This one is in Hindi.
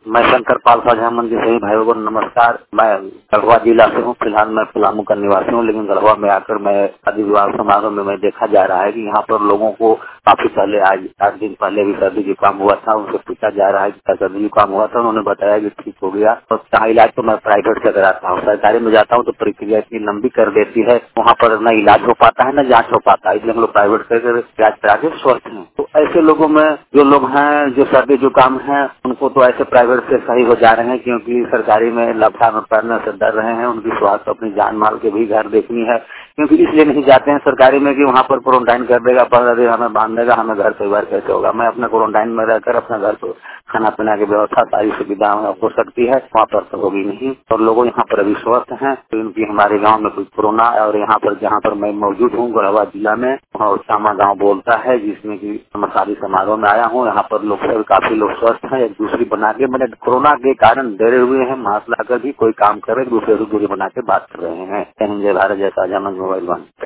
मैं शंकर पाल साझामन जी सभी भाइयों को नमस्कार। मैं गढ़वा जिला से हूँ। फिलहाल मैं पलामू का निवासी हूँ, लेकिन गढ़वा में आकर मैं शादी विवाह समारोह में मैं देखा जा रहा है कि यहाँ पर लोगों को काफी पहले आज 8 दिन पहले भी सर्दी जुकाम हुआ था। उनसे पूछा जा रहा है कि क्या सर्दी जुकाम हुआ था, उन्होंने बताया कि ठीक हो गया। और जहाँ इलाज तो मैं प्राइवेट से कराता हूँ, सरकारी में जाता हूँ तो प्रक्रिया इतनी लंबी कर देती है, वहाँ पर न इलाज हो पाता है न जाँच हो पाता है, इसलिए हम लोग प्राइवेट से इलाज करा के स्वस्थ हैं। तो ऐसे लोगों में जो लोग हैं जो सर्दी जुकाम है उनको तो ऐसे प्राइवेट से सही हो जा रहे हैं, क्योंकि सरकारी में लपटा में पड़ने से डर रहे हैं। उनकी स्वास्थ्य अपनी जान माल के भी घर देखनी है, क्योंकि इसलिए नहीं जाते हैं सरकारी में कि वहाँ पर क्वारंटाइन कर देगा, 15 दिन हमें बांध देगा, हमें घर परिवार कैसे होगा। मैं अपना क्वारंटाइन में रहकर अपना घर पर खाना पीना की व्यवस्था सारी सुविधा हो सकती है, वहाँ पर तो होगी नहीं। और लोग यहाँ पर अभी स्वस्थ हैं, तो इनकी हमारे गाँव में कोई कोरोना और यहाँ पर जहाँ पर मैं मौजूद हूँ गढ़वा जिला में, वहाँ श्यामा गाँव बोलता है, जिसमें की शादी समारोह में आया हूँ। यहाँ पर लोग काफी लोग स्वस्थ हैं। एक दूसरी बना के मैंने कोरोना के कारण डरे हुए हैं, मास्क लाकर भी कोई काम कर रहे, दूसरे से दूरी बना के बात कर रहे हैं। जय हिंद, जय भारत, जय साझामन मोबाइल वन।